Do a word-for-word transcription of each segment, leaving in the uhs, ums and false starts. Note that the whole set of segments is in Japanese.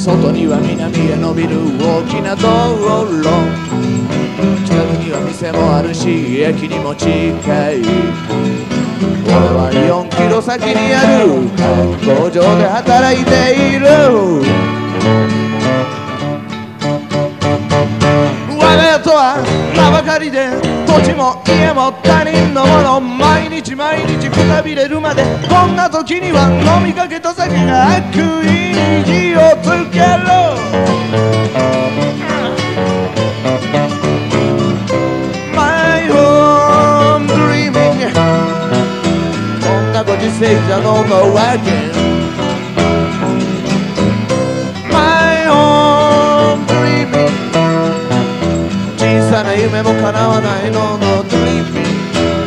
外には南へ伸びる大きな道路、近くには店もあるし駅にも近い。俺はよんキロ先にある工場で働いている。我が家とは名ばかりで土地も家も他人のもの、毎日毎日くたびれるまで、こんな時には飲みかけた酒が悪意に火をつける。My home dreaming、 こんなご時世じゃののわけ。My home dreaming、小さな夢も叶わないののドリーミング。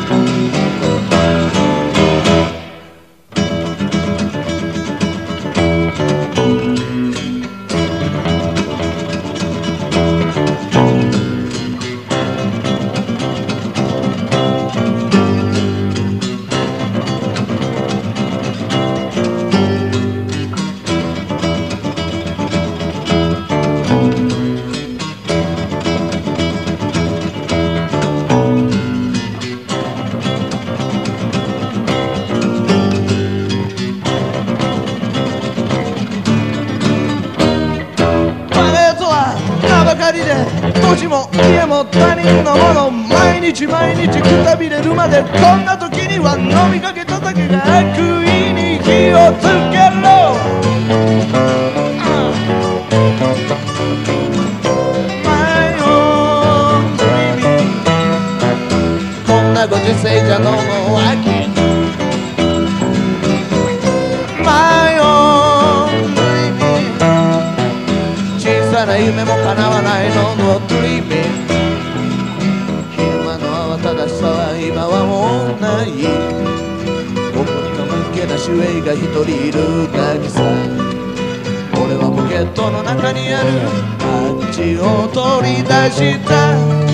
土地も家も他人のもの、毎日毎日くたびれるまで、こんな時には飲みかけた酒が悪意に火をつけろ。My own dreaming、 こんなご時世じゃののわけ。My own dreaming、 小さな夢も叶わないののドリーミング。昼間の慌ただしさは今はもうない。ここにはまけな主演が一人いるだけさ。俺はポケットの中にあるパンチを取り出した。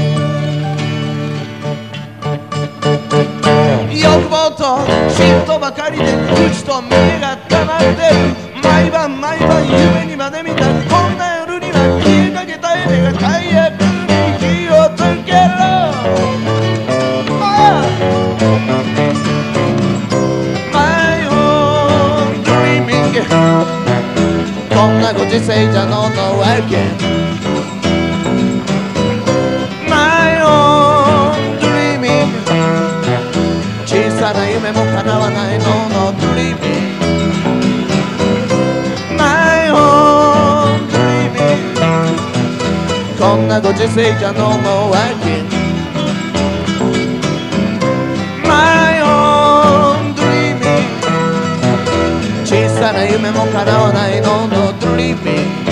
欲望と嫉妬ばかりで口と胸が溜まってる。毎晩毎晩夢にまで見たこんな夜には消えかけた夢が大役に火をつけろ。My own dreaming、 こんなご時世じゃののわけ。My own dreaming、 小さな夢も叶わないののドリーミング。こんなご時世じゃののわけ。 My own dreaming、 小さな夢も叶わないののドリーミング。